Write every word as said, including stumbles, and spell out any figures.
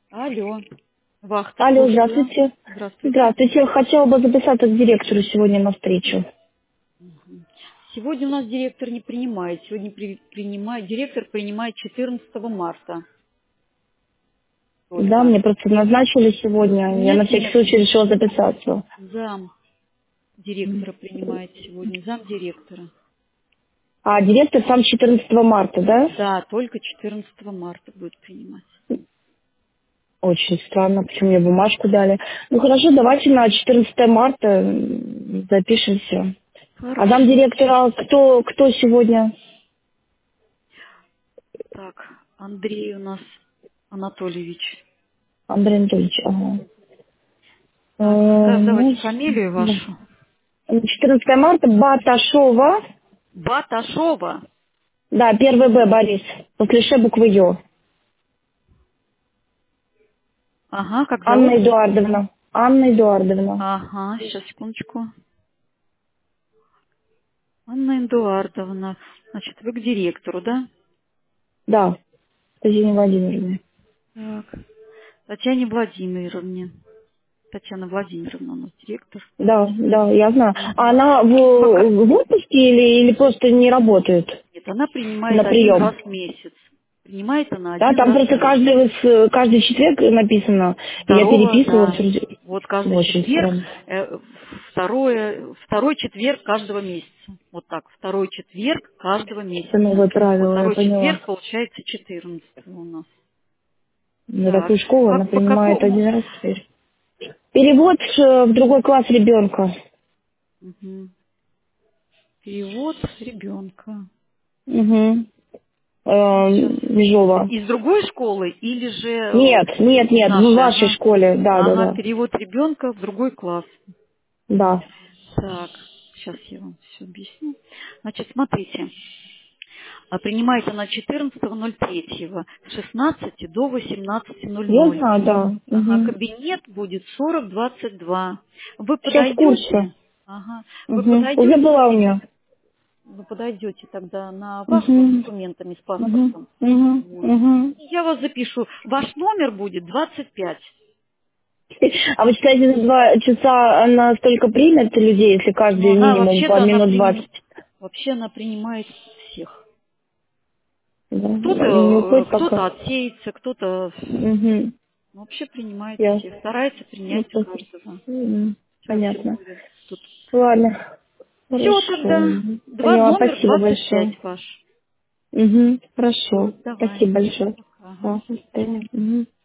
Алло. Вахта, Алло, слушаю. здравствуйте. Здравствуйте. Здравствуйте. Хотела бы записаться к директору сегодня на встречу. Сегодня у нас директор не принимает. Сегодня при- принимает, директор принимает четырнадцатого марта Да, только. мне просто назначили сегодня. Я на Нет, всякий нет. случай решила записаться. Зам директора принимает сегодня. Зам директора. А директор сам четырнадцатого марта, да? Да, только четырнадцатого марта будет принимать. Очень странно, почему мне бумажку дали. Ну хорошо, давайте на четырнадцатое марта м, запишемся. А зам Хорошо. директора кто, кто сегодня? Так, Андрей у нас Анатольевич. Андрей Анатольевич. Ага. Э, Так, да, ну, давайте фамилию вашу. четырнадцатое марта Баташова. Баташова. Да, первый Б, Борис. После Ш буквы Ё. Ага, как зовут? Анна Эдуардовна. Анна Эдуардовна. Ага, сейчас, секундочку. Анна Эдуардовна. Значит, вы к директору, да? Да, Татьяне Владимировне. Так. Татьяне Владимировне. Татьяна Владимировна у нас директор. Да, да, я знаю. А Мгм. она в, Пока... в отпуске или, или просто не работает Нет, она принимает на один раз прием? в месяц. Принимает она Да, один там раз в просто месяц. каждый, с- каждый четверг написано. И я Второго, переписывалась. да. вроде- Вот каждый Очень четверг, странно. э, второе, второй четверг каждого месяца. Вот так, второй четверг каждого Это месяца. новое Вот правило, я второй поняла. четверг получается четырнадцатого у нас. На Так, такую школу по, она по принимает какому? один раз теперь. Перевод э, в другой класс ребенка. Мгм. Перевод ребенка. Угу. Сейчас. Межова. Из другой школы или же э, Нет, нет, из нет, в нашей? вашей Ага. школе. Да, да, Ага, да. перевод ребенка в другой класс. Да. Так, сейчас я вам все объясню. Значит, смотрите. А принимает она четырнадцатого ноль третьего с шестнадцати до восемнадцати ноль Я ноль. знаю, да. Ага, Угу. кабинет будет сорок двадцать два. Вы Все в курсе. подойдете? Ага. Вы Угу. Уже подойдете? была у меня. Вы подойдете тогда на вахту с Угу. документами, с Угу. паспортом. Угу. Вот. Угу. Я вас запишу. Ваш номер будет двадцать пять. А вы считаете, за два часа она столько примет людей, если Но каждый она минимум по вообще-то она минут приним... двадцать? вообще она принимает всех. Да? И не Кто-то э, уходит пока. кто-то отсеется, кто-то Угу. ну, вообще принимает Я. всех. Старается Ну, принять просто- каждого. М, Сейчас все Понятно. будет. Тут. Ладно. Все Хорошо. тогда. Два, Поняла. номер Спасибо двадцать большое. пять ваш. Угу. Все, Хорошо. давай. Спасибо большое. Пока. Ага. Да, до свидания. Мгм.